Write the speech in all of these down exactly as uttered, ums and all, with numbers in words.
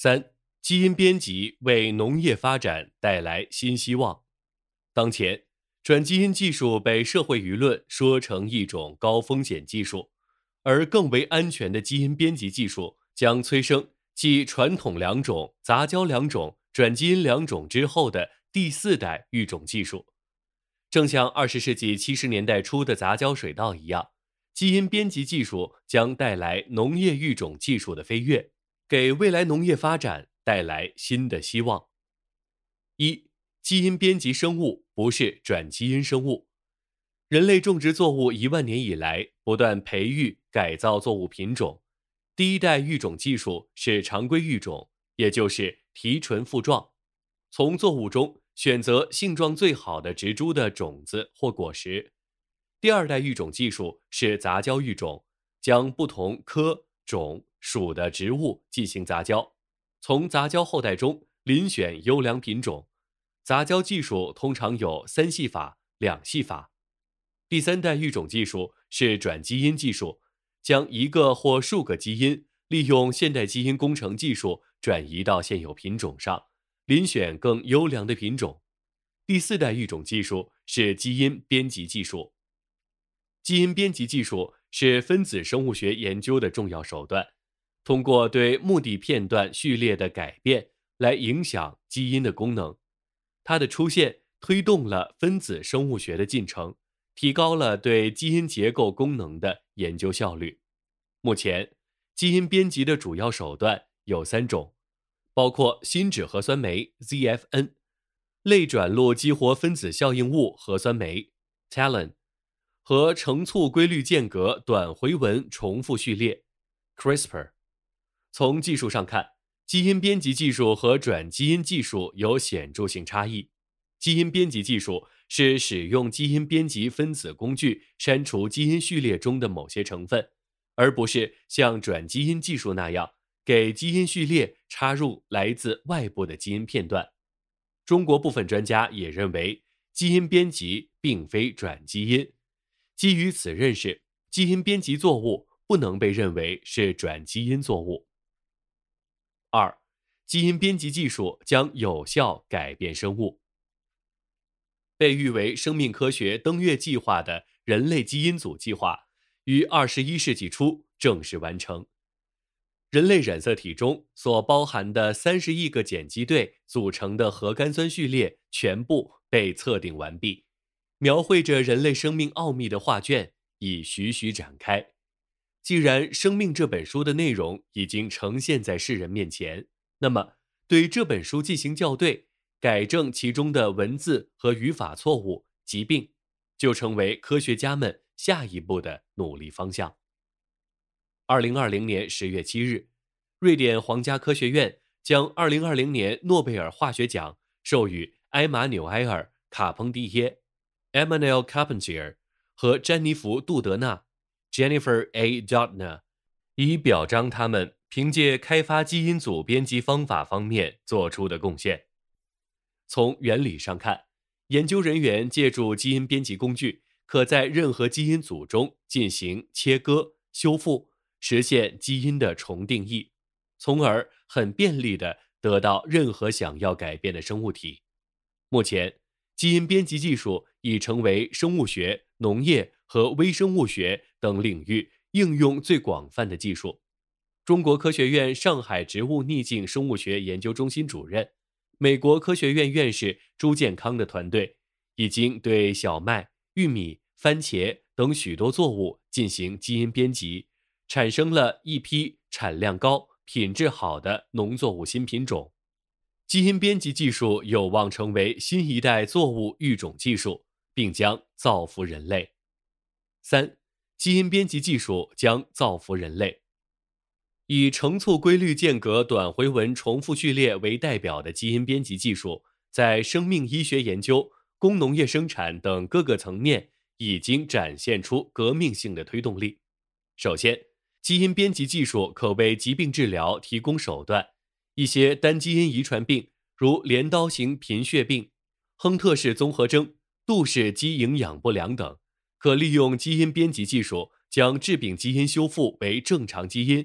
三、基因编辑为农业发展带来新希望。当前，转基因技术被社会舆论说成一种高风险技术，而更为安全的基因编辑技术将催生继传统两种、杂交两种、转基因两种之后的第四代育种技术。正像二十世纪七十年代初的杂交水稻一样，基因编辑技术将带来农业育种技术的飞跃，给未来农业发展带来新的希望。一、基因编辑生物不是转基因生物。人类种植作物一万年以来，不断培育、改造作物品种。第一代育种技术是常规育种，也就是提纯复壮，从作物中选择性状最好的植株的种子或果实。第二代育种技术是杂交育种，将不同科、种、属的植物进行杂交，从杂交后代中遴选优良品种。杂交技术通常有三系法、两系法。第三代育种技术是转基因技术，将一个或数个基因利用现代基因工程技术转移到现有品种上，遴选更优良的品种。第四代育种技术是基因编辑技术。基因编辑技术是分子生物学研究的重要手段，通过对目的片段序列的改变来影响基因的功能。它的出现推动了分子生物学的进程，提高了对基因结构功能的研究效率。目前，基因编辑的主要手段有三种，包括新脂核酸酶 Z F N、类转录激活分子效应物核酸酶 Talon 和成促规律间隔短回文重复序列 CRISPR。从技术上看，基因编辑技术和转基因技术有显著性差异。基因编辑技术是使用基因编辑分子工具删除基因序列中的某些成分，而不是像转基因技术那样给基因序列插入来自外部的基因片段。中国部分专家也认为，基因编辑并非转基因。基于此认识，基因编辑作物不能被认为是转基因作物。二、基因编辑技术将有效改变生物。被誉为生命科学登月计划的人类基因组计划于二十一世纪初正式完成。人类染色体中所包含的三十亿个碱基对组成的核苷酸序列全部被测定完毕，描绘着人类生命奥秘的画卷已徐徐展开。既然《生命》这本书的内容已经呈现在世人面前，那么对这本书进行校对，改正其中的文字和语法错误、疾病，就成为科学家们下一步的努力方向。二零二零年十月七日，瑞典皇家科学院将二零二零年诺贝尔化学奖授予埃马纽埃尔·卡彭蒂耶 （Emmanuel Carpentier） 和詹妮弗·杜德纳 （Jennifer A. Doudna），以表彰他们凭借开发基因组编辑方法方面做出的贡献。从原理上看，研究人员借助基因编辑工具，可在任何基因组中进行切割、修复，实现基因的重定义，从而很便利地得到任何想要改变的生物体。目前，基因编辑技术已成为生物学、农业和微生物学等领域应用最广泛的技术。中国科学院上海植物逆境生物学研究中心主任、美国科学院院士朱建康的团队已经对小麦、玉米、番茄等许多作物进行基因编辑，产生了一批产量高、品质好的农作物新品种。基因编辑技术有望成为新一代作物育种技术，并将造福人类。三、基因编辑技术将造福人类。以成促规律间隔短回文重复序列为代表的基因编辑技术，在生命医学研究、工农业生产等各个层面已经展现出革命性的推动力。首先，基因编辑技术可为疾病治疗提供手段。一些单基因遗传病，如镰刀型贫血病、亨特氏综合征、杜氏肌营养不良等，可利用基因编辑技术将致病基因修复为正常基因，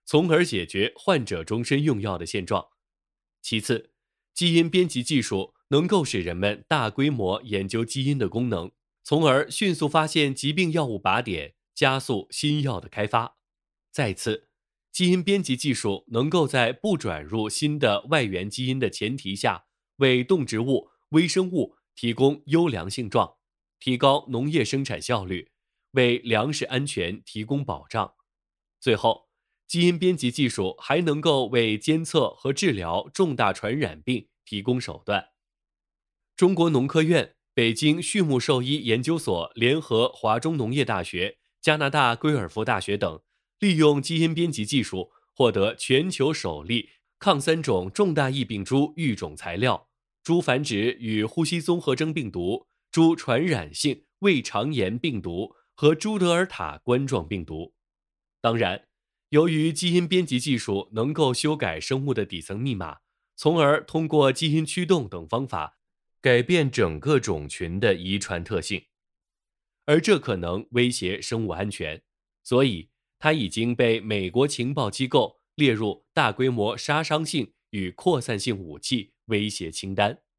从而解决患者终身用药的现状。其次，基因编辑技术能够使人们大规模研究基因的功能，从而迅速发现疾病药物靶点，加速新药的开发。再次，基因编辑技术能够在不转入新的外源基因的前提下，为动植物、微生物提供优良性状，提高农业生产效率，为粮食安全提供保障。最后，基因编辑技术还能够为监测和治疗重大传染病提供手段。中国农科院、北京畜牧兽医研究所联合华中农业大学、加拿大圭尔福大学等，利用基因编辑技术获得全球首例抗三种重大疫病株育种材料：猪繁殖与呼吸综合征病毒、猪传染性胃肠炎病毒和猪德尔塔冠状病毒。当然，由于基因编辑技术能够修改生物的底层密码，从而通过基因驱动等方法改变整个种群的遗传特性，而这可能威胁生物安全，所以它已经被美国情报机构列入大规模杀伤性与扩散性武器威胁清单。